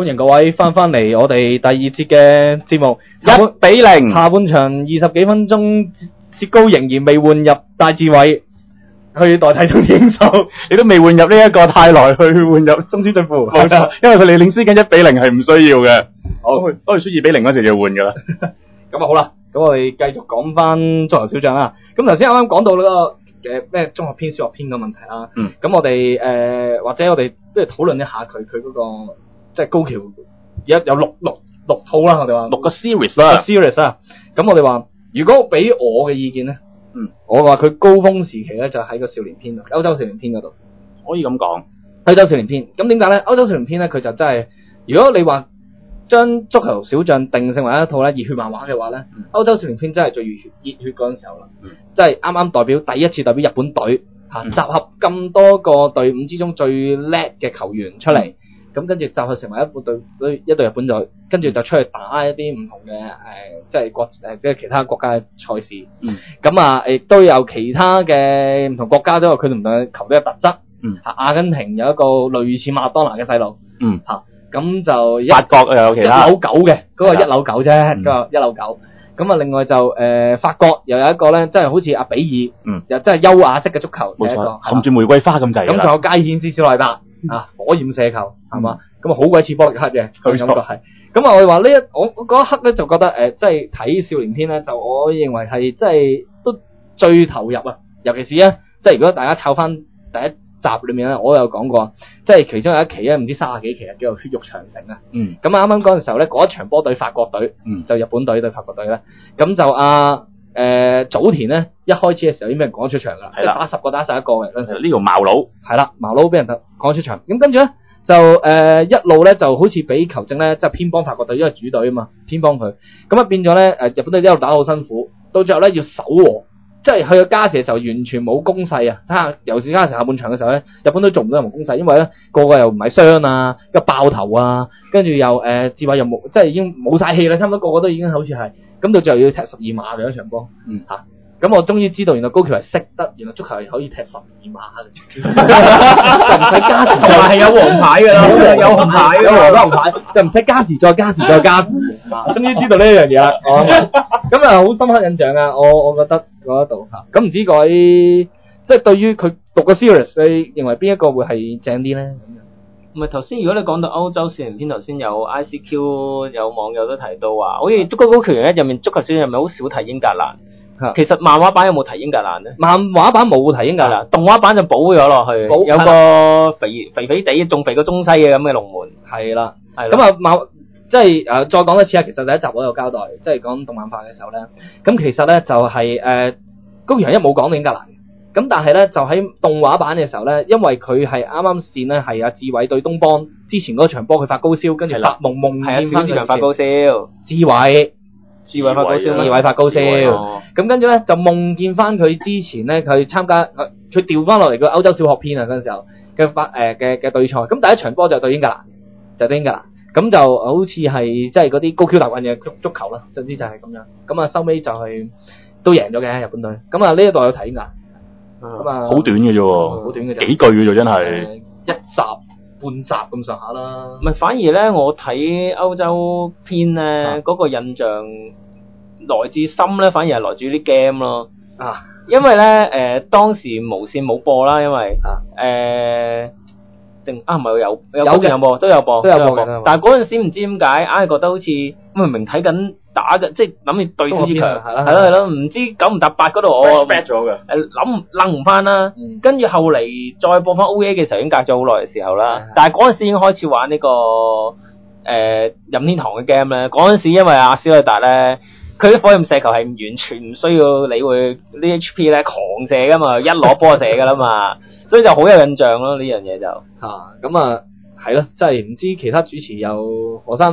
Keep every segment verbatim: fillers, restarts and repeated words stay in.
歡迎各位翻翻嚟我哋第二節嘅節目， 一比零， 下半場二十幾分鐘，薛高仍然未換入戴志偉去代替中英秀， 你都未換入呢一個泰來去換入中村俊輔，冇錯，因為佢哋領先緊一比零係唔需要嘅。好，當佢輸二比零嗰時就換噶啦。 咁啊好啦，咁我哋繼續講翻足球小將啦。咁頭先啱啱講到嗰個誒咩中學篇、小學篇嘅問題啦。 嗯。 咁我哋誒、呃、或者我哋不如討論一下佢佢嗰個即係高橋而家有六六六套啦，我哋話六個 series 啦。 series 啊。咁我哋話如果俾我嘅意見咧， 嗯，我話佢高峰時期咧就喺個少年篇度，歐洲少年篇嗰度， 可以咁講。 歐洲少年篇，咁點解咧？歐洲少年篇咧，佢就真係，如果你話將足球小將定性為一套咧熱血漫畫嘅話咧，嗯、歐洲少年篇真係最熱血熱血嗰陣時候啦，嗯、即係啱啱代表第一次代表日本隊嚇、嗯、集合咁多個隊伍之中最叻嘅球員出嚟，咁、嗯、跟住集合成為一個隊一隊日本隊，跟住就出去打一啲唔同嘅誒、呃，即係國誒即係其他國家嘅賽事，咁、嗯、啊亦都有其他嘅唔同國家都有佢哋唔同嘅球隊嘅特質，嚇、嗯、阿根廷有一個類似馬拉多納嘅細路，嚇、嗯。咁就法國又有其他一樓九嘅，嗰、那個一樓九啫，嗰、嗯、個一樓九。咁啊，另外就誒、呃、法國又有一個咧，即係好似阿比爾，嗯，又真係優雅式嘅足球， 冇錯，含住玫瑰花咁滯。 咁仲有佳顯斯小萊達啊，火焰射球係嘛？咁啊好鬼似波力克嘅，佢感覺係。咁啊，我哋話呢一我我嗰一刻咧就覺得誒，即係睇少年篇咧，就我認為係即係都最投入啊，尤其是咧，即係如果大家抄翻第一集裏面咧，我有講過，即係其中有一期咧，唔知三十幾期啊，叫做血肉長城啊。嗯。咁啱啱嗰陣時候咧，嗰一場波對法國隊，嗯，就日本隊對法國隊咧，咁就阿誒早田咧，一開始嘅時候已經俾人趕出場噶啦，係啦，打十個打十一個嘅嗰陣時。呢條茅佬係啦，茅佬俾人趕出場。咁跟住咧就誒、呃、一路咧就好似俾球證咧，即係偏幫法國隊，因為主隊啊嘛，偏幫佢。咁啊變咗咧誒日本隊一路打得好辛苦，到最後咧要守和。即係去到加時嘅時候，完全冇攻勢啊！睇下，尤其是加時下半場嘅時候咧，日本都做唔到任何攻勢，因為咧個個又唔係傷啊，又爆頭啊，跟住又誒志偉又冇，即係已經冇晒氣啦，差唔多個個都已經好似係，咁到最後要踢十二碼嘅一場波，嗯嚇，咁、啊、我終於知道原來高橋係識得，原來足球係可以踢十二碼嘅，就唔使加時，就係有黃牌㗎啦，有紅牌，有黃牌，就唔使加時再加時再加時，啊，終於知道呢一樣嘢啦，咁啊好深刻印象啊，我我覺得。嗰度嚇，咁唔知各位即係對於佢讀個 series，你認為邊一個會係正啲咧？ 唔係頭先，如果你講到歐洲少年篇，頭先有 I C Q 有網友都提到話，好似足球高橋一入面足球小將入面好少提英格蘭。其實漫畫版有冇提英格蘭咧？ 漫畫版冇提英格蘭， 動畫版就補咗落去，有個肥肥肥地仲肥過中西嘅咁嘅龍門。 係啦，係咁啊漫。即係誒、呃，再講多次啊！其實第一集我有交代，即係講動漫化嘅時候咧，咁其實咧就係、是、誒、呃、高橋一冇講到英格蘭，咁但係咧就喺動畫版嘅時候咧，因為佢係啱啱線咧係阿志偉對東邦之前嗰場波佢發高燒，跟住發夢夢見翻場發高燒， 志偉志偉發高燒，志偉發高燒，咁跟住咧就夢見翻佢之前咧佢參加佢佢調翻落嚟個歐洲小學篇啊嗰陣時候嘅發誒嘅嘅對賽，咁第一場波就對英格蘭，就對英格蘭。咁就好似係即係嗰啲高 Q 大運嘅足足球啦，總之就係咁樣。咁啊收尾就係都贏咗嘅日本隊。咁啊呢一代有睇㗎，咁啊好短嘅啫喎， 好短嘅啫， 幾句嘅啫真係、 呃，一集半集咁上下啦。 唔係反而咧，我睇歐洲篇咧嗰、啊、個印象來自深咧，反而係來自啲 game 咯。啊，因為咧誒、呃、當時無線冇播啦，因為啊誒。呃定啊唔係有有有有播都有播都有播，但係嗰陣時唔知點解硬係覺得好似明明睇緊打嘅，即係諗住對小志強係咯係咯，唔知九唔搭八嗰度我 back 咗嘅， 誒諗諗唔翻啦，跟住後嚟再播翻 O A 嘅時候已經隔咗好耐嘅時候啦，但係嗰陣時已經開始玩呢、這個誒、呃、任天堂嘅 game 咧，嗰陣時因為阿小萊達咧佢啲火焰射球係完全唔需要理會呢 H P 咧狂射噶嘛，一攞波就射噶啦嘛。所以就好有印象咯，呢樣嘢就嚇咁啊，係咯，即係唔知其他主持有何生你有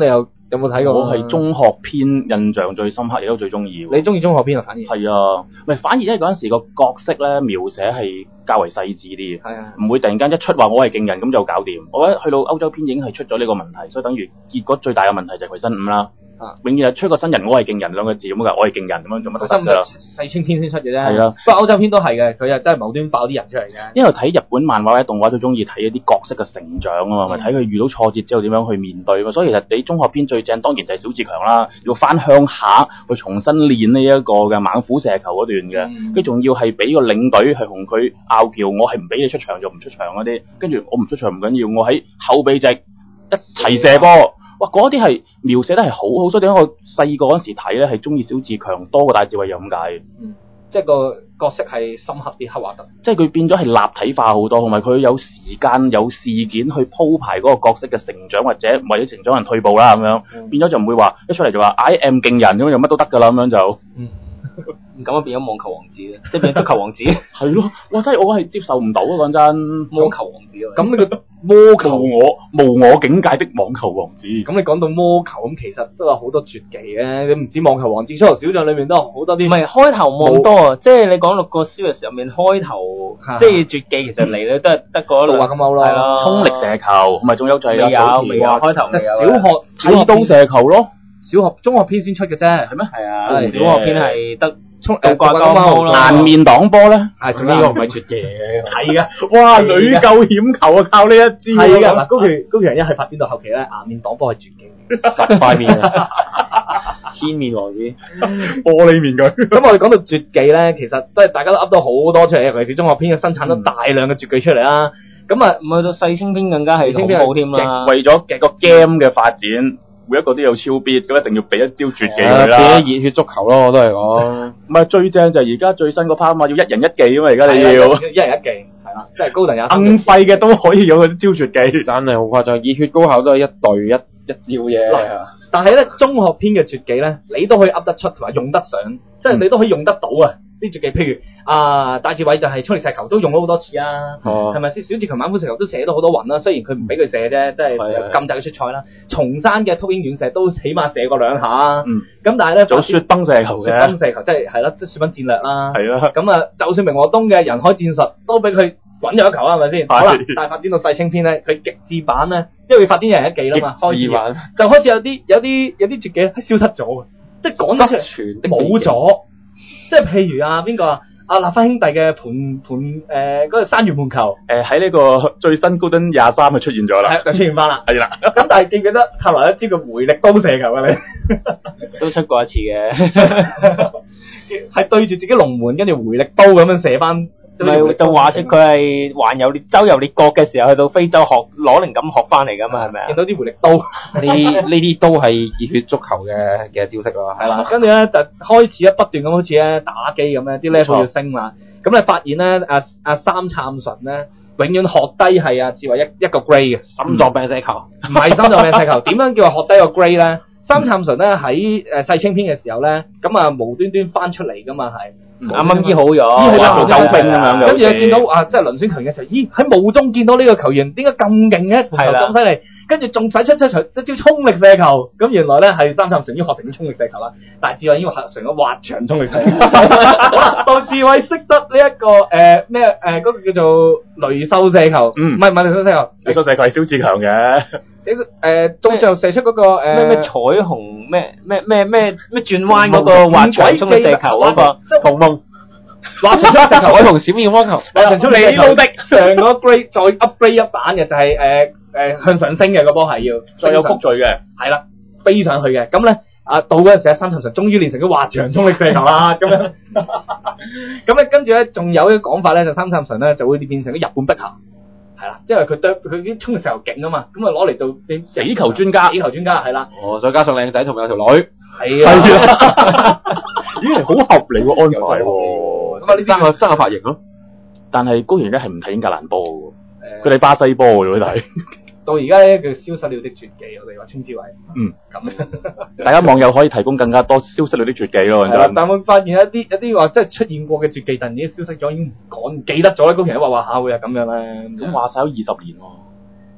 有冇睇過？ 我係中學篇印象最深刻，亦都最中意。 你中意中學篇啊？反而係啊，咪反而因為嗰陣時個角色咧描寫係較為細緻啲嘅， 係啊， 唔會突然間一出話我係勁人咁就搞掂。我覺得去到歐洲篇已經係出咗呢個問題，所以等於結果最大嘅問題就係佢新五啦。啊！永遠係出個新人，我係勁人兩個字咁㗎，我係勁人咁樣做乜都得㗎。 細清篇先出嘅啫。 係啊， 不過歐洲篇都係嘅，佢又真係無端爆啲人出嚟嘅。 因為睇日本漫畫或者動畫都中意睇一啲角色嘅成長啊嘛，咪睇佢遇到挫折之後點樣去面對嘛。所以其實你中學篇最正當然就係小志強啦，要翻鄉下去重新練呢一個嘅猛虎射球嗰段嘅，跟住仲要係俾個領隊係同佢拗撬，我係唔俾你出場就唔出場嗰啲，跟住我唔出場唔緊要，我喺後備席一齊射波。哇！嗰啲係描寫得係好好，所以點解我細個嗰陣時睇咧係中意小志強多過戴志偉又咁解？ 嗯，即係個角色係深刻啲，刻畫得， 即係佢變咗係立體化好多，同埋佢有時間有事件去鋪排嗰個角色嘅成長，或者為咗成長人退步啦咁樣，嗯、變咗就唔會話一出嚟就話 I am 勁人咁樣，就乜都得㗎啦咁樣就。嗯咁啊變咗網球王子咧，即係變咗足球王子。 係咯，哇！真係我係接受唔到啊！講真， 魔球王子啊， 咁呢個魔球無我無我境界的網球王子。 咁你講到魔球咁，其實都有好多絕技嘅。你唔止網球王子，出頭小將裏面都有好多啲。 唔係開頭冇咁多啊，即係你講六個 series 入面開頭，即係絕技其實嚟咧都係得嗰一路話咁歐咯， 係咯， 衝力射球，咪仲有就係未有未有開頭未有。 小學睇刀射球咯， 小學中學篇先出嘅啫，係咩？ 係啊，小學篇係得。 衝誒掛金毛咯， 顏面擋波咧， 係仲呢個唔係絕技嘅，係噶， 哇！屢救險球啊，靠呢一招， 係噶嗱，高橋高橋人一係發展到後期咧，顏面擋波係絕技， 實塊面啊， 千面王子， 玻璃面佢。 咁我哋講到絕技咧，其實都係大家都噏到好多出嚟，尤其是中學篇嘅生產咗大量嘅絕技出嚟啦。咁啊， 唔係到細清篇更加係恐怖添啦， 為咗個 game 嘅發展。每一個都有超必，咁一定要俾一招絕技佢啦。 俾啲熱血足球咯，我都係講。 唔係最正就係而家最新嗰 part 嘛，要一人一技啊嘛，而家你要。 一人一技，係啦，即係高達有。 硬廢嘅都可以有嗰啲招絕技， 真係好誇張。熱血高校都係一隊一一招嘢。但係咧，中學篇嘅絕技咧，你都可以噏得出同埋用得上，即係你都可以用得到啊！啲絕技，譬如啊，戴志偉就係衝力射球都用咗好多次啊，係咪先？小志強猛虎射球都射到好多雲啦，雖然佢唔俾佢射啫，即係禁制佢出賽啦。松山嘅禿鷹遠射都起碼射過兩下，嗯，咁但係咧， 仲有雪崩射球嘅， 雪崩射球即係係啦，即係雪崩戰略啦， 係啦。咁啊，就算明和東嘅人海戰術都俾佢滾咗一球啊，係咪先？好啦，但係發展到細清篇咧，佢極致版咧，因為佢發展一人一技啦嘛，開始就開始有啲有啲有啲絕技係消失咗嘅，即係講得出嚟冇咗。即係譬如啊，邊個啊？阿立芬兄弟嘅盤盤誒嗰個山原盤球， 誒喺呢個最新高登廿三就出現咗啦， 就出現翻啦， 係啦。 咁但係記唔記得後來一支個回力刀射球啊？你都出過一次嘅， 係對住自己龍門，跟住回力刀咁樣射翻。 唔係就話出佢係環遊列周遊列國嘅時候，去到非洲學攞靈感學翻嚟噶嘛，係咪啊？見到啲回力刀，呢呢啲都係熱血足球嘅嘅招式咯，係啦。跟住咧就開始咧不斷咁好似咧打機咁咧，啲 level 要升啦。咁你發現咧，阿阿三杉純咧，永遠學低係阿志偉一一個 grade 嘅心臟病射球，唔係心臟病射球。點樣叫話學低個 grade 咧？三杉純咧喺誒細清篇嘅時候咧，咁啊無端端翻出嚟噶嘛係。啱啱醫好咗，醫好咗救兵咁樣嘅，跟住又見到啊，即係輪選強嘅時候，咦喺霧中見到呢個球員點解咁勁嘅，盤球咁犀利，跟住仲使出出場一招衝力射球，咁原來咧係三杉純已經學成咗衝力射球啦，但係志偉已經學成咗滑翔衝力射球。好啦，到志偉識得呢一個誒咩誒嗰個叫做雷獸射球，唔係唔係雷獸射球， 雷獸射球係小志強嘅。 誒，到最後射出嗰個誒咩咩彩虹咩咩咩咩咩轉彎嗰個滑翔衝力射球嗰個同夢滑翔衝力射球，彩虹閃現光球，滑翔衝力射球的上嗰 grade 再 upgrade 一版嘅就係誒誒向上升嘅個波係要再有曲序嘅， 係啦，飛上去嘅。咁咧啊到嗰陣時，三杉純終於練成咗滑翔衝力射球啦，咁樣咁咧跟住咧仲有一個講法咧，就三杉純咧就會變成咗日本碧咸。係啦，因為佢對佢啲衝力射球勁啊嘛，咁啊攞嚟做死球專家，死球專家係啦。哦，再加上靚仔同埋有條女，係啊， 咦，好合理喎安排喎。 咁啊，呢爭個爭個髮型咯。 但係高原咧係唔睇英格蘭波嘅，佢哋巴西波嘅睇。 到而家咧叫消失了的絕技，我哋話稱之為嗯咁樣。 大家網友可以提供更加多消失了的絕技咯。 係啦，但係我發現一啲一啲話即係出現過嘅絕技，但已經消失咗，已經唔講唔記得咗咧。高原一話話下會係咁樣咧， 咁話晒都二十年喎。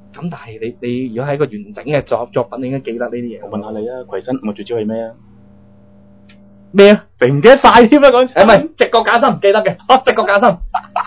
咁但係你你如果係一個完整嘅作作品，你應該記得呢啲嘢。 我問下你啊，葵生我絕招係咩啊？ 咩啊？ 你唔記得晒添啊？講誒唔係直角假心，記得嘅。哦，直角假心。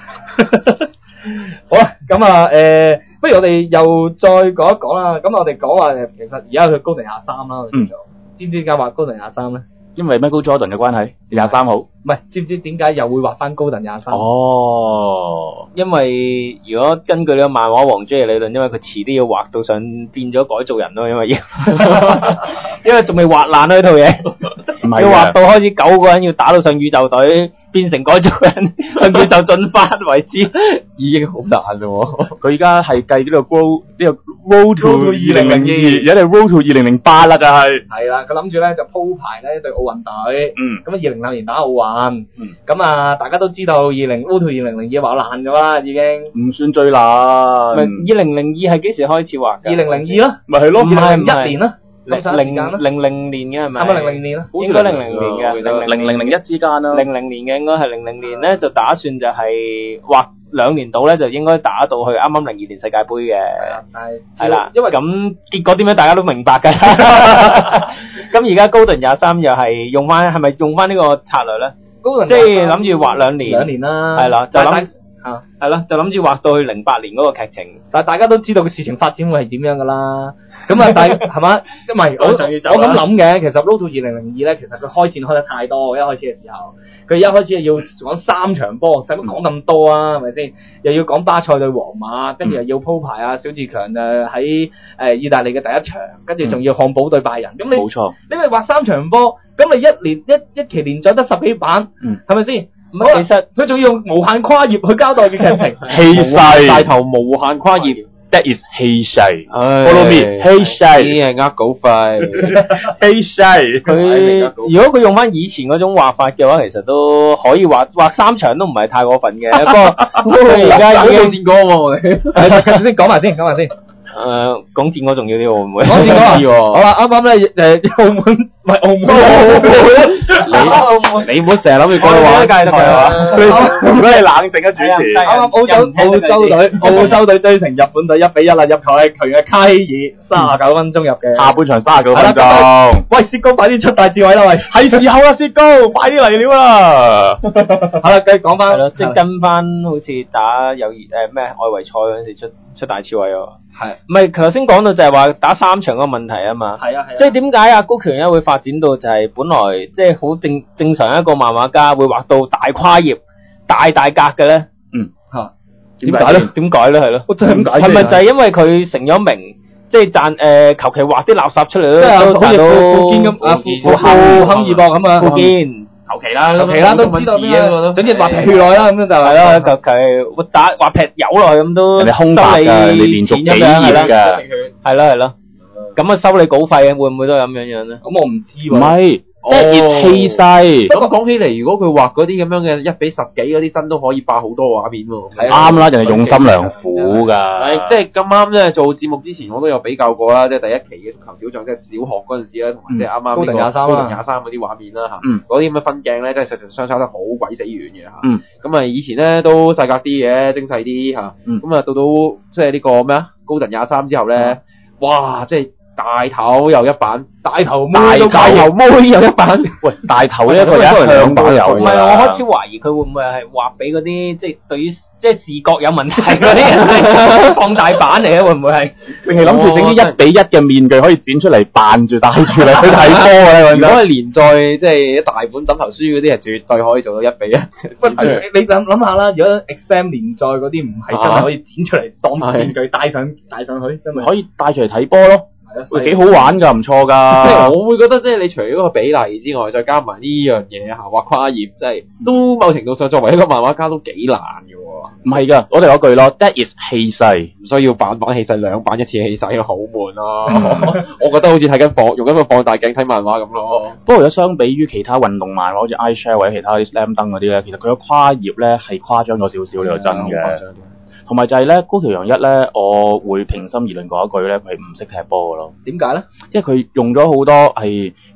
好啦，咁啊誒，不如我哋又再講一講啦。咁我哋講話誒，其實而家佢高定廿三啦， 嗯， 知唔知點解畫高定廿三咧？ 因為 Michael Jordan 嘅關係，廿三號。 唔係，知唔知點解又會畫翻高定廿三？ 哦， 因為如果根據呢個漫畫王 J 嘅理論，因為佢遲啲要畫到上變咗改造人咯，因為要，因為仲未畫爛呢套嘢，要畫到開始九個人要打到上宇宙隊，變成改造人，向宇宙進發為止，已經好難咯。 佢而家係計呢個 Road 呢個 Road to 二零零二，而家係 Road to 二零零八啦，就係。 係啦，佢諗住咧就鋪排咧對奧運隊。 嗯。 咁啊，二零零年打奧運。 嗯。 咁啊，大家都知道二零 Road to 二零零二畫爛咗啦，已經。 唔算最爛。 咪二零零二係幾時開始畫㗎？ 二零零二咯。 咪係咯。 二零零一年啦。 零零零年嘅係咪？ 係咪零零年啦？ 應該零零年嘅， 零零零零一之間啦。 零零年嘅應該係零零年咧，就打算就係畫兩年度咧，就應該打到去啱啱零二年世界盃嘅。係啦， 但係係啦， 因為咁結果點樣大家都明白㗎。咁而家高頓廿三又係用翻，係咪用翻呢個策略咧？ 高頓即係諗住畫兩年。兩年啦。 係啦，就諗。 啊， 係咯，就諗住畫到去零八年嗰個劇情， 但係大家都知道個事情發展會係點樣噶啦，咁啊，但係係嘛，唔係我我咁諗嘅，其實 Road to 二零零二咧，其實佢開線開得太多，一開始嘅時候，佢一開始係要講三場波，使乜講咁多啊？係咪先？又要講巴塞對皇馬，跟住又要鋪排啊，小志強誒喺誒意大利嘅第一場，跟住仲要漢堡對拜仁，咁你冇錯， 你咪畫三場波，咁你一年一一期連載得十幾版， 嗯， 係咪先？ 其實佢仲要用無限跨頁去交代嘅劇情， 氣勢大頭無限跨頁 ，that is 氣勢 ，follow me，氣勢， 呢啲係呃稿費， 氣勢。 佢如果佢用翻以前嗰種畫法嘅話，其實都可以畫畫三場都唔係太過分嘅。不過佢而家已經戰歌喎， 先講埋先，講埋先。 誒，講戰歌重要啲會唔會？ 講戰歌好啦，啱啱咧誒澳門唔係澳門，澳門， 你你唔好成日諗住講話界台啊！如果你冷靜嘅主持， 啱啱澳洲澳洲隊澳洲隊追成日本隊一比一啦，入球係佢嘅卡希爾，三十九分鐘入嘅。 下半場三十九分鐘。 喂，薛高快啲出大智慧啦！喂， 係時候啦，薛高，快啲嚟了啦！ 好啦，繼續講翻， 即係跟翻好似打友誼誒咩外圍賽嗰陣時出出大智慧喎。係，唔係頭先講到就係話打三場個問題啊嘛， 係啊係啊， 即係點解阿高橋一會發展到就係本來即係好正正常一個漫畫家會畫到大跨頁、大大格嘅咧？ 嗯嚇， 點解咧？ 點解咧？係咯， 點解？ 係咪就係因為佢成咗名，即係賺誒求其畫啲垃圾出嚟都都賺到富堅咁啊富富亨二博咁啊， 富堅。 求其啦，求其啦，都知道咩啊？總之畫皮血落啦，咁樣就係咯，求其打畫劈油落去咁都人哋空白㗎，你連續幾頁㗎， 係咯係咯，咁啊收你稿費嘅會唔會都係咁樣樣咧？ 咁我唔知喎。 唔係。即係氣勢。 不過講起嚟，如果佢畫嗰啲咁樣嘅一比十幾嗰啲身都可以霸好多畫面喎。 啱啦，人哋用心良苦㗎。 係即係咁啱咧，做節目之前我都有比較過啦，即係第一期嘅足球小將，即係小學嗰陣時啦，同埋即係啱啱高達廿三高達廿三嗰啲畫面啦嚇。嗰啲咁嘅分鏡咧，真係實實相差得好鬼死遠嘅嚇。咁啊，以前咧都細格啲嘅，精細啲嚇。咁啊，到到即係呢個咩啊？高達廿三之後咧，哇！即係大頭又一版，大頭妹都大頭妹又一版。喂， 大頭呢一個有兩版有。 唔係，我開始懷疑佢會唔會係畫俾嗰啲即係對於即係視覺有問題嗰啲人放大版嚟嘅，會唔會係？ 定係諗住整啲一比一嘅面具可以剪出嚟扮住戴住嚟去睇波嘅咧？ 如果係連載即係一大本枕頭書嗰啲，係絕對可以做到一比一。 喂，你諗諗下啦，如果 exam 連載嗰啲唔係真係可以剪出嚟當面具戴上戴上去，真係可以戴住嚟睇波咯。會幾好玩㗎，唔錯㗎。 即係我會覺得，即係你除咗個比例之外，再加埋呢樣嘢嚇，畫跨頁，即係都某程度上作為一個漫畫家都幾難嘅喎。 唔係㗎，我哋嗰句咯 ，that is 氣勢， 唔需要版版氣勢，兩版一次氣勢，好悶咯。我覺得好似睇緊放用緊個放大鏡睇漫畫咁咯。 不過如果相比於其他運動漫畫，好似 iShare 或者其他啲 Slam Dunk 嗰啲咧，其實佢嘅跨頁咧係誇張咗少少，呢個真嘅。同埋就係咧，高橋陽一咧，我會平心而論講一句咧，佢係唔識踢波嘅咯。 點解咧？ 即係佢用咗好多係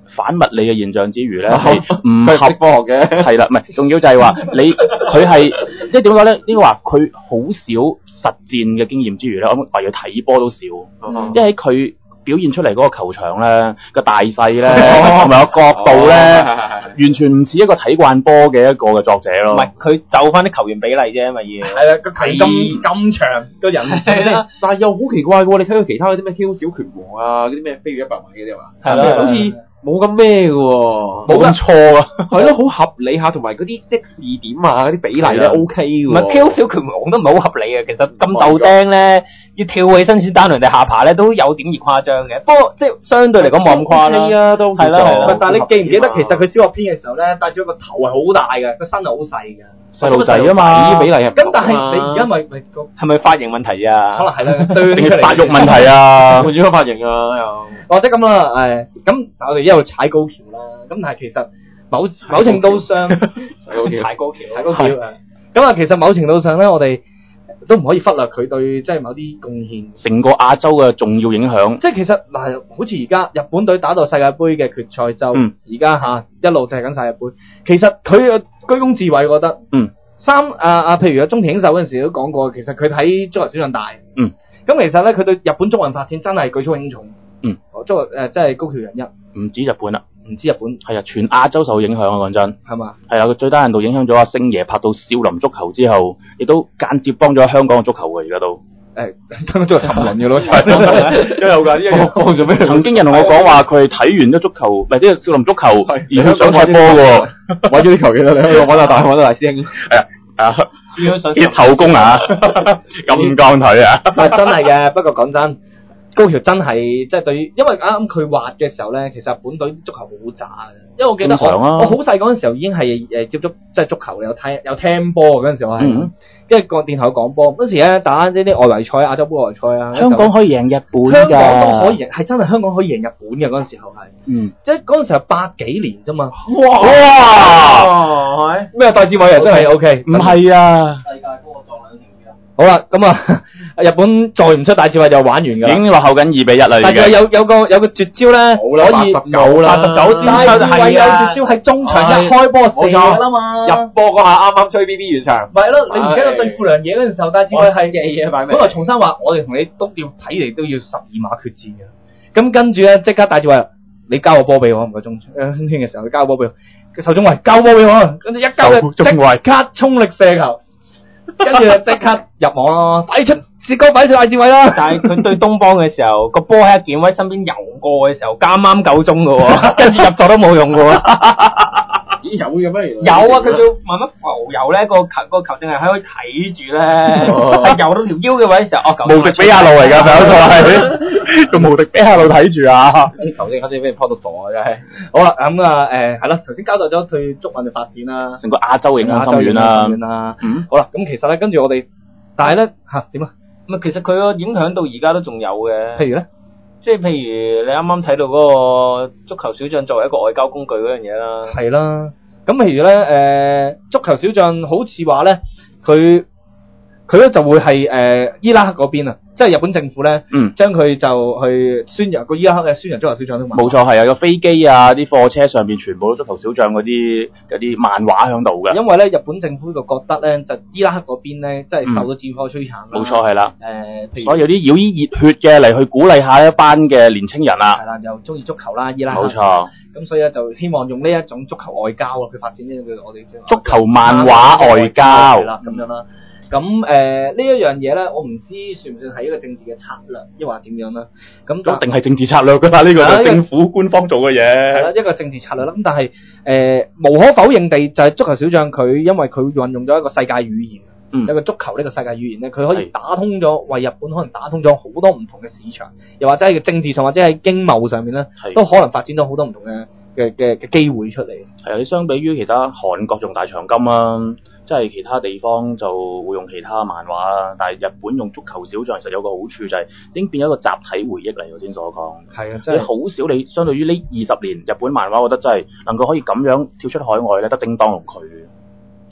反物理嘅現象之餘咧，係唔合科學嘅，係啦，唔係，仲要就係話你佢係即係點講咧？應該話佢好少實戰嘅經驗之餘咧，我話要睇波都少，嗯、因為佢表現出嚟嗰個球場咧個大細咧同埋個角度咧，哦、完全唔似一個睇慣波嘅一個嘅作者咯。 唔係佢就翻啲球員比例啫，咪要係啦，個球咁咁長個人係啦， 但係又好奇怪喎！你睇到其他嗰啲咩挑小拳王啊，嗰啲咩飛越一百米嗰啲係嘛？係啦，好似冇咁咩嘅喎， 冇咁錯啊， 係咯，好合理下，同埋嗰啲即視點啊，嗰啲比例咧 O K 嘅喎。 唔係挑小拳王都唔係好合理嘅，其實咁豆釘咧，要跳起身先單人哋下巴咧，都有點而誇張嘅。不過即係相對嚟講冇咁誇啦。 係啊，都係啦係啦。 但係你記唔記得其實佢小學篇嘅時候咧，戴住個頭係好大嘅，個身係好細嘅。 細路仔啊嘛， 比例係咁，但係你而家咪咪個係咪髮型問題啊？ 可能係啦， 定係發育問題啊？ 換咗個髮型啊又。 或者咁啦，誒，咁我哋一路踩高橋啦，咁但係其實某某程度上， 踩高橋， 踩高橋啊，咁啊，其實某程度上咧，我哋都唔可以忽略佢對即係某啲貢獻， 成個亞洲嘅重要影響。 即係其實嗱，好似而家日本隊打到世界盃嘅決賽周，而家吓一路踢緊世界盃，其實佢嘅居功至偉，我覺得， 嗯， 三啊啊，譬如阿中田英壽嗰陣時都講過，其實佢睇足球小將大， 嗯， 咁其實咧佢對日本足運發展真係舉足輕重。 嗯， 足誒真係高橋人一， 唔止日本啦， 唔止日本，係啊，全亞洲受影響啊！講真， 係嘛？ 係啊，佢最低限度影響咗阿星爺拍到少林足球之後，亦都間接幫咗香港嘅足球嘅，而家都誒，香港足球沉淪嘅咯， 都有㗎，呢樣做咩？曾經人同我講話，佢係睇完咗足球，唔係即係少林足球，而佢想踢波嘅， 揾咗啲球員啦，你揾阿大揾阿大師兄， 係啊，啊，鐵頭功啊，金剛腿啊， 真係嘅，不過講真。高橋真係即係對於，因為啱啱佢滑嘅時候咧，其實日本隊足球好渣嘅。因為我記得我、啊、我好細嗰陣時候已經係誒接觸即係足球，有睇有聽波嗰陣時候我係，因為個電台有講波嗰時咧打呢啲外圍賽、亞洲杯外圍賽啊， 香港可以贏日本㗎， 香港都可以贏，係真係香港可以贏日本嘅嗰陣時候係， 嗯， 即係嗰陣時候八幾年啫嘛， 哇哇， 係咩戴志偉啊真係 O K， 唔係啊， 世界波撞兩條魚啊！ 好啦，咁啊，日本再唔出戴志偉就玩完㗎， 已經落後緊二比一啦。 但係有有個有個絕招咧，可以冇啦， 八十九先出，係有絕招係中場一開波射㗎啦嘛， 入波嗰下啱啱吹 B B 完場， 咪係咯，你唔記得對富良野嗰陣時候，戴志偉係嘅嘢擺本來重新話，我哋同你都要睇嚟都要十二碼決戰嘅，咁跟住咧即刻戴志偉，你交個波俾我，唔該中圈圈嘅時候，你交個波俾我，仇中偉交波俾我，跟住一交咧即刻衝力射球。跟住就即刻入網咯，快出薛哥，快出戴志偉啦！ 但係佢對東邦嘅時候，個波喺健威身邊游過嘅時候，啱啱夠鐘嘅喎，跟住入咗都冇用嘅喎。 咦有嘅咩？ 有啊，佢仲慢慢浮游咧，個球個球證係喺度睇住咧，游到條腰嘅位嘅時候，哦， 無敵比亞路嚟㗎，咪嗰個係個無敵比亞路睇住啊！ 啲球證肯定俾人撲到傻啊！真係。 好啦，咁啊誒係啦，頭先交代咗對足運嘅發展啦， 成個亞洲影響深遠啦。 嗯，好啦，咁其實咧跟住我哋，但係咧嚇點啊？ 咁啊，其實佢個影響到而家都仲有嘅。 譬如咧， 即係譬如你啱啱睇到嗰個足球小將作為一個外交工具嗰樣嘢啦。 係啦，咁譬如咧誒、呃，足球小將好似話咧，佢佢咧就會係誒、呃、伊拉克嗰邊啊。即係日本政府咧， 嗯，將佢就去宣揚個伊拉克嘅宣揚足球小將都冇錯，係啊，個飛機啊，啲貨車上邊全部都足球小將嗰啲嗰啲漫畫喺度嘅。 因為咧，日本政府就覺得咧，就伊拉克嗰邊咧，即係受到戰火摧殘啦。 冇錯，係啦。誒、 呃，譬如所以有啲妖醫熱血嘅嚟去鼓勵下一班嘅年青人啦。 係啦，又中意足球啦，伊拉克。 冇錯。 咁所以咧，就希望用呢一種足球外交咯，去發展呢個我哋足球漫畫外交。係啦，咁樣啦。咁誒、呃、呢一樣嘢咧，我唔知算唔算係一個政治嘅策略，抑或點樣啦？咁一定係政治策略㗎啦，呢、呢個就係政府官方做嘅嘢。係啦， 一個政治策略啦。咁但係誒、呃、無可否認地，就係足球小將佢，因為佢運用咗一個世界語言，嗯、一個足球呢個世界語言咧，佢可以打通咗，為日本可能打通咗好多唔同嘅市場，又或者係政治上或者係經貿上面咧，都可能發展咗好多唔同嘅嘅嘅嘅機會出嚟。係啊， 你相比於其他韓國仲大長今啊。即係其他地方就會用其他漫畫啦，但係日本用足球小將其實有個好處就係已經變咗一個集體回憶嚟，頭先所講。係啊，即係好少你相對於呢二十年日本漫畫，我覺得真係能夠可以咁樣跳出海外咧，得叮當同佢。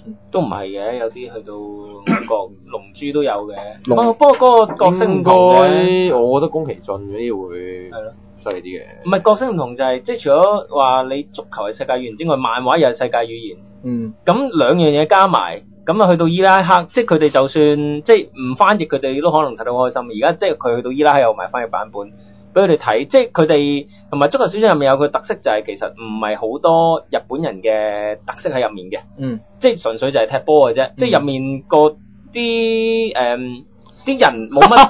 都唔係嘅，有啲去到美國龍珠都有嘅。不過不過嗰個角色唔同嘅， 我覺得宮崎駿嗰啲會係咯犀利啲嘅。 唔係角色唔同就係、是、即係除咗話你足球係世界語言之外，漫畫又係世界語言。 嗯。咁兩樣嘢加埋，咁啊去到伊拉克，即係佢哋就算即係唔翻譯，佢哋都可能睇到開心。而家即係佢去到伊拉克有埋翻譯版本。俾佢哋睇，即係佢哋同埋足球小將入面有個特色就係其實唔係好多日本人嘅特色喺入面嘅， 嗯， 即係純粹就係踢波嘅啫，嗯、即係入面個啲誒啲人冇乜，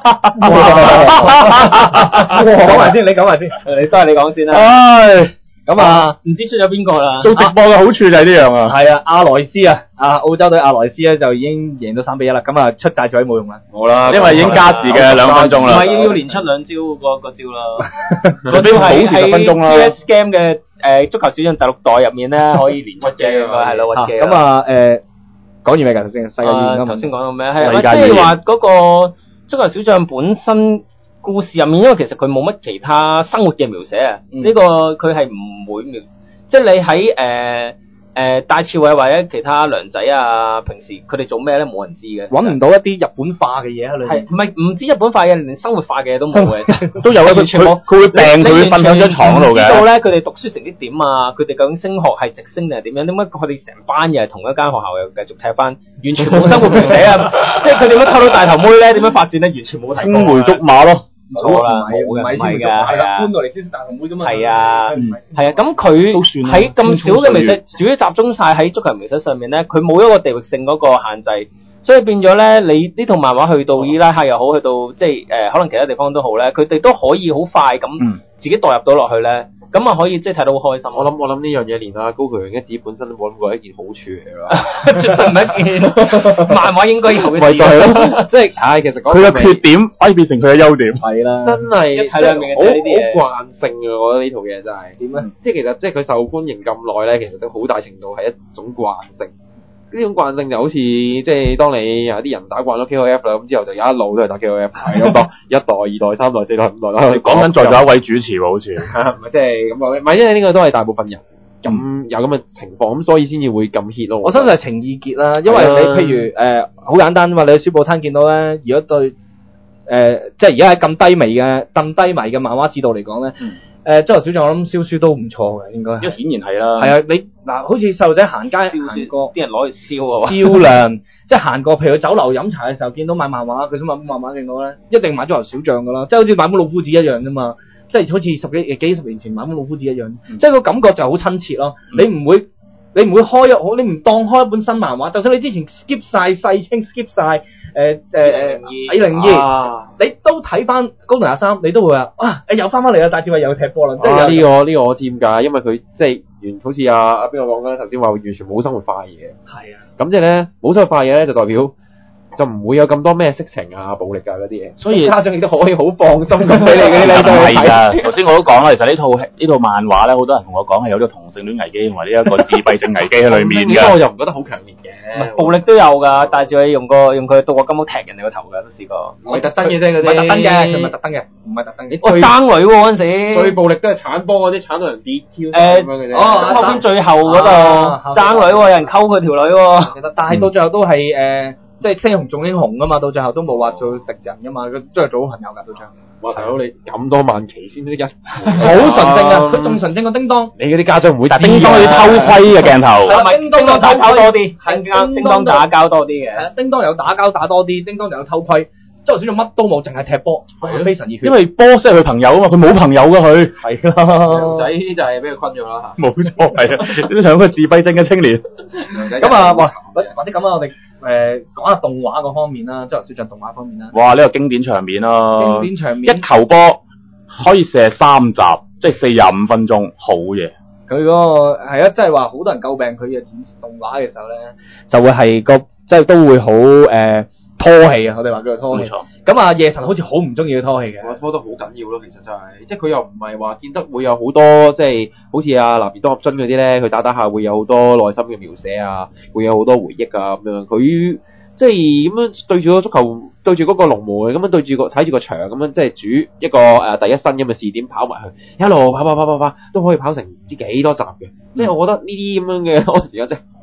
講埋先，你講埋先， 你都係你講先啦。 唉咁啊， 唔知出咗邊個啦？ 做直播嘅好處就係呢樣啊。 係啊，阿萊斯啊，啊澳洲隊阿萊斯咧就已經贏到三比一啦。咁啊出大咗冇用啦。 好啦，因為已經加時嘅兩分鐘啦。 唔係要連出兩招個個招啦。 嗰招係係 P S Game 嘅誒足球小將第六代入面咧可以連出嘅，係咯屈機。 咁啊誒講完未㗎頭先？世界語言頭先講到咩？係即係話嗰個足球小將本身。故事入面，因為其實佢冇乜其他生活嘅描寫啊，呢、嗯這個佢係唔會描，即係你喺誒誒戴志偉或者其他娘仔啊，平時佢哋做咩咧，冇人知嘅， 揾唔到一啲日本化嘅嘢喺裏面， 係唔係唔知日本化嘅，連生活化嘅嘢都冇嘅， 都有啊，佢佢佢會病，佢會瞓喺張床嗰度嘅。 知道咧，佢哋讀書成績點啊？佢哋究竟升學係直升定係點樣？點解佢哋成班又係同一間學校又繼續踢翻？完全冇生活描寫啊！即係佢點樣溝到大頭妹咧？點樣發展咧？完全冇睇。 青梅竹馬咯。 冇啦，冇嘅，唔係㗎，係啊， 搬到嚟先是大紅妹㗎嘛。係啊，係啊，咁佢喺咁少嘅描寫，主要集中晒喺足球描寫上面咧，佢冇一個地域性嗰個限制，所以變咗咧，你呢套漫畫去到伊拉克又好，去到即係誒可能其他地方都好咧，佢哋都可以好快咁自己代入到落去咧。咁啊可以即係睇到好開心。 我諗我諗呢樣嘢連阿高橋陽一子本身都冇諗過係一件好處嚟啦， 絕對唔係一件漫畫應該有嘅事。 就係咯， 即係唉，其實佢嘅缺點可以變成佢嘅優點。 係啦， 真係睇兩面嘅好呢啲嘢。 好慣性嘅，我覺得呢套嘢真係點咧？即係其實即係佢受歡迎咁耐咧，其實都好大程度係一種慣性。呢種慣性就好似即係當你有啲人打慣咗 K O F 啦，咁之後就有一路都係打 K O F，係咁多一代、二代、三代、四代、五代啦。 講緊在座一位主持喎，好似唔係即係咁講，唔係因為呢個都係大部分人咁有咁嘅情況，咁所以先至會咁 hit 咯。 我相信係情意結啦，因為你譬如誒好簡單啫嘛，你去書報攤見到咧，如果對誒即係而家喺咁低微嘅、咁低迷嘅漫畫市道嚟講咧。誒，足球小將我諗銷書都唔錯嘅，應該。 因為顯然係啦。係啊， 你嗱，好似細路仔行街行過， 啲人攞去燒啊！ 銷量，即係行過，譬如去酒樓飲茶嘅時候，見到買漫畫，佢想買本漫畫見到咧，一定買足球小將噶啦，即係好似買本老夫子一樣啫嘛，即係好似十幾幾十年前買本老夫子一樣，嗯、即係個感覺就好親切咯。嗯、你唔會，你唔會開一好，你唔當開一本新漫畫，就算你之前 skip 晒世青 skip 晒。誒誒誒，二零二，你都睇翻高達廿三，你都會話啊，誒又翻翻嚟啦，大志偉又踢波啦，即係呢個呢個我知點解，因為佢即係完，好似阿阿邊個講緊頭先話完全冇生活化嘅嘢， 係啊， 咁即係咧冇生活化嘅嘢咧，就代表就唔會有咁多咩色情啊、暴力啊嗰啲嘢， 所以家長亦都可以好放心咁俾你嗰啲靚仔去睇。 係㗎，頭先我都講啦，其實呢套呢套漫畫咧，好多人同我講係有咗同性戀危機同埋呢一個自閉症危機喺裏面㗎。 我就唔覺得好強烈嘅， 暴力都有㗎，戴志偉用個用佢到過金毛踢人哋個頭㗎，都試過。 唔係特登嘅啫，嗰啲唔係特登嘅，唔係特登嘅，唔係特登嘅。 我爭女喎嗰陣時， 最暴力都係鏟波嗰啲，鏟到人 D Q 誒咁樣嘅啫。哦，後邊最後嗰度爭女喎，有人溝佢條女喎。 其實但係到最後都係誒。即係英雄重英雄噶嘛，到最後都冇話做敵人噶嘛，佢都係做好朋友噶到最後。 哇！大佬你咁多萬期先得一， 好純正啊！佢仲純正過叮當。 你嗰啲家長唔會知啊！ 叮當要偷窺嘅鏡頭。 係咪？叮當打交多啲，係叮當打交多啲嘅。 係啊，叮當有打交打多啲，叮當就有偷窺。足球小將乜都冇，淨係踢波，非常熱血。 因為波先係佢朋友啊嘛，佢冇朋友噶佢。 係啦。 仔就係俾佢困咗啦嚇。 冇錯，係啊，呢兩個自閉症嘅青年。 咁啊，或或者咁啊，我哋。誒講下動畫嗰方面啦，足球小將動畫方面啦。 哇！呢、這個經典場面咯， 經典場面， 一球波可以射三集，即係四十五分鐘，好嘢。 佢嗰、那個係啊，即係話好多人詬病佢嘅展示動畫嘅時候咧，就會係個即係都會好誒、呃、拖戲啊！我哋話叫做拖戲。冇錯。咁啊，夜神好似好唔中意佢拖戲嘅。 我拖得好緊要咯，其實真係，即係佢又唔係話見得會有好多，即係好似阿南邊多合樽嗰啲咧，佢打打下會有好多內心嘅描寫啊，會有好多回憶啊咁樣。佢即係咁樣對住個足球，對住嗰個龍門咁樣對住個睇住個場咁樣，即係煮一個誒、呃、第一身咁嘅視點跑埋去，一路跑跑跑跑跑都可以跑成唔知幾多集嘅。嗯、即係我覺得呢啲咁樣嘅時間真係好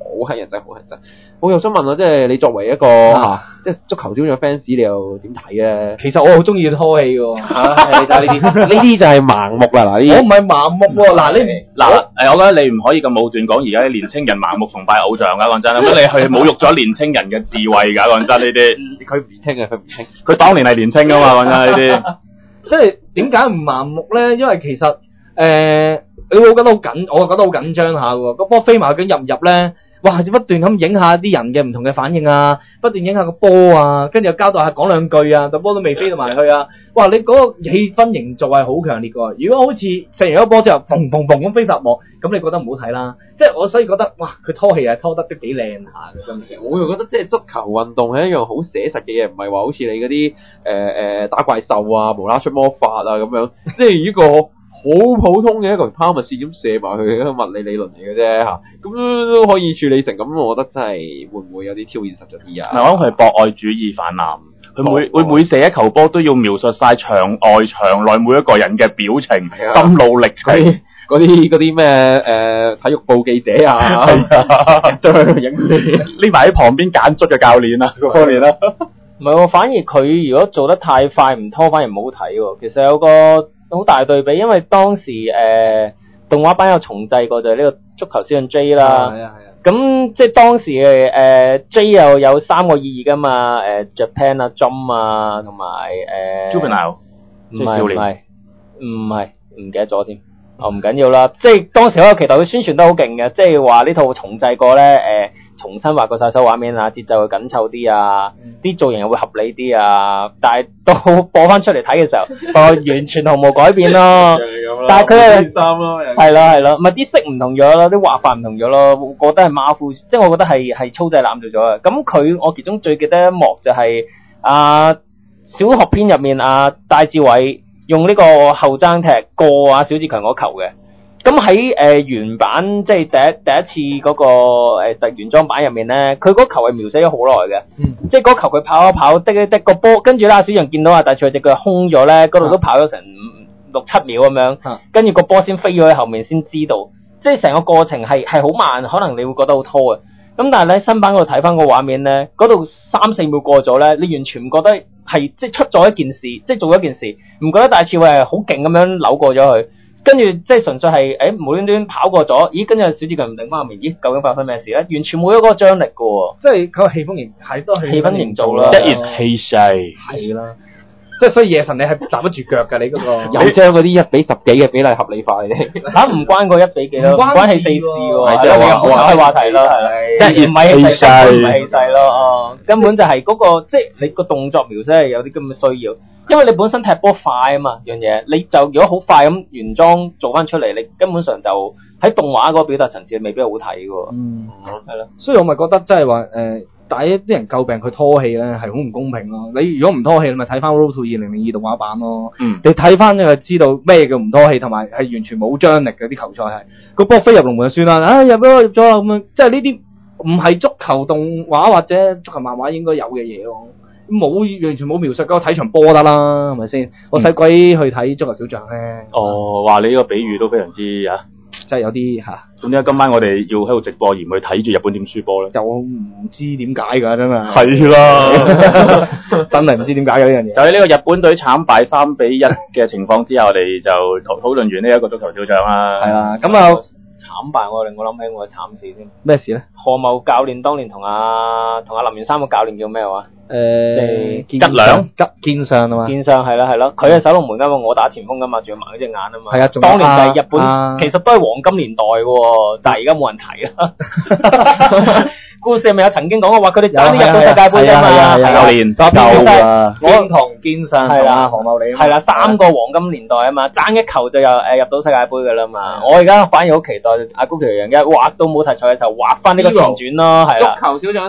乞人憎，好乞人憎。我又想問啊，即係你作為一個嚇，即係足球小將 fans，你又點睇咧？ 其實我好中意拖戲喎， 嚇你睇呢啲，呢啲就係盲目啦嗱，呢啲我唔係盲目喎，嗱你嗱誒，我覺得你唔可以咁武斷講，而家啲年青人盲目崇拜偶像㗎，講真，咁你係侮辱咗年青人嘅智慧㗎，講真呢啲。 佢唔年青嘅，佢唔青， 佢當年係年青㗎嘛，講真呢啲。 即係點解唔盲目咧？因為其實誒、呃，你會覺得好緊，我覺得好緊張下喎。個波飛埋究竟入唔入咧？哇！不斷咁影下啲人嘅唔同嘅反應啊，不斷影下個波啊，跟住又交代下講兩句啊，個波都未飛到埋去啊！哇！你嗰個氣氛營造係好強烈㗎。如果好似射完一個波之後，砰砰砰咁飛十幕，咁你覺得唔好睇啦。即係我所以覺得，哇！佢拖戲係拖得都幾靚下嘅，真係。 我又覺得即係足球運動係一樣好寫實嘅嘢，唔係話好似你嗰啲誒誒打怪獸啊、無啦啦出魔法啊咁樣，即係呢個好普通嘅一個拋物線咁射埋去嘅物理理論嚟嘅啫嚇，咁都可以處理成咁，我覺得真係會唔會有啲超現實咗啲啊？ 我諗佢係博愛主義泛濫，佢每會每射一球波都要描述晒場外場內每一個人嘅表情、心路歷程。 嗰啲嗰啲咩誒體育報記者啊，都喺度影匿埋喺旁邊揀足嘅教練啊，嗰方面啦。 唔係喎，反而佢如果做得太快唔拖，反而唔好睇喎。其實有個好大對比，因為當時誒、呃、動畫版有重製過，就係、是、呢個足球小將 J 啦。係啊係啊。咁即係當時嘅誒、呃、J 又有三個意義噶嘛，誒、呃、Japan 啊、Jump 啊，同埋誒 Juvenile， 唔係唔係唔係唔記得咗添。哦，唔緊要啦，即係當時嗰個期待佢宣傳得好勁嘅，即係話呢套重製過咧，誒、呃、重新畫過晒所有畫面啊，節奏會緊湊啲啊，啲、嗯、造型又會合理啲啊，但係到播翻出嚟睇嘅時候，我完全毫無改變咯。但係佢係係啦係啦，咪啲色唔同咗咯，啲畫法唔同咗咯，我覺得係馬虎，即係我覺得係係粗製濫造咗啊。咁佢我其中最記得一幕就係、是、啊小學篇入面啊戴志偉用呢個後踭踢過啊小志強嗰球嘅，咁喺誒原版即係第一第一次嗰、那個誒特、呃、原裝版入面咧，佢嗰球係描寫咗好耐嘅，嗯、即係嗰球佢跑一跑，滴一滴個波，跟住咧阿小志強見到啊戴志偉隻腳空咗咧，嗰度都跑咗成六七秒咁樣，跟住個波先飛咗喺後面先知道，即係成個過程係係好慢，可能你會覺得好拖嘅。咁但係咧新版嗰度睇翻個畫面咧，嗰度三四秒過咗咧，你完全唔覺得係即係出咗一件事，即係做咗一件事，唔覺得戴志偉係好勁咁樣扭過咗佢，跟住即係純粹係誒無端端跑過咗，咦跟住小志強唔定翻後面，咦究竟發生咩事咧？完全冇咗嗰個張力嘅喎， 即係佢個氣氛營係都係氣氛營造啦， 一係氣勢係啦。即係所以夜神你係站得住腳㗎，你嗰個有將嗰啲一比十幾嘅比例合理化嘅， 嚇唔關個一比幾咯，唔關係四事喎， 係即係話開話題咯，係即係唔係氣勢，唔係氣勢咯，哦，根本就係嗰個即係你個動作描寫係有啲咁嘅需要，因為你本身踢波快啊嘛，樣嘢你就如果好快咁原裝做翻出嚟，你根本上就喺動畫嗰個表達層次未必好睇嘅喎，嗯，係咯， 所以我咪覺得即係話誒。但係啲人詬病佢拖戲咧，係好唔公平咯。你如果唔拖戲，你咪睇翻《Road to 二零零二》動畫版咯。嗯，你睇翻就知道咩叫唔拖戲，同埋係完全冇張力嘅啲球賽係。個波飛入龍門就算啦，啊入咗入咗啦咁樣，即係呢啲唔係足球動畫或者足球漫畫應該有嘅嘢咯。冇完全冇描述嗰個睇場波得啦，係咪先？我使鬼去睇足球小將咧。 哦，話你呢個比喻都非常之啊！ 即係有啲嚇， 咁點解今晚我哋要喺度直播而唔去睇住日本點輸波咧？ 就唔知點解㗎，真係。 係啦， 真係唔知點解嘅呢樣嘢。 就喺呢個日本隊慘敗三比一嘅情況之下，我哋就討討論完呢一個足球小將啦。 係啦，咁啊慘敗我令我諗起我嘅慘事添。 咩事咧？ 何茂教練當年同阿同阿林源三個教練叫咩話？ 誒、呃， 吉良吉健相啊嘛， 健相係啦係咯，佢係守龍門噶嘛，我打前鋒噶嘛，仲要盲咗隻眼啊嘛。 係啊， 當年就係日本， 啊、 其實都係黃金年代嘅，但係而家冇人提啦。故事咪有曾經講過話，佢哋爭啲入到世界盃啊嘛， 九年得夠啊， 健同健相係啦， 何茂利係啦，三個黃金年代啊嘛，爭一球就有誒入到世界盃噶啦嘛。我而家反而好期待阿高橋陽一畫到冇題材嘅時候，畫翻呢個前傳咯，係啦。 足球小將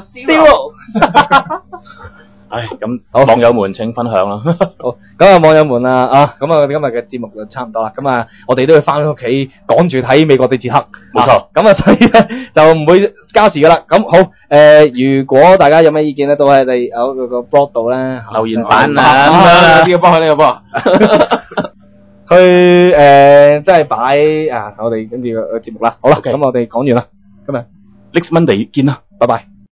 Zero。 唉，咁好網友們請分享啦。 好，咁啊網友們啊，啊，咁啊今日嘅節目就差唔多啦。咁啊，我哋都要翻屋企趕住睇美國對捷克。 冇錯。 咁啊，所以咧就唔會加時噶啦。咁好，誒、呃，如果大家有咩意見咧，都喺我哋有個個 blog 度咧留言版啊， 呢個幫佢呢個幫。 去誒，即係擺啊，我哋跟住個節目啦。好啦，咁、okay. 我哋講完啦，今日。 ，next Monday 見啦，拜拜。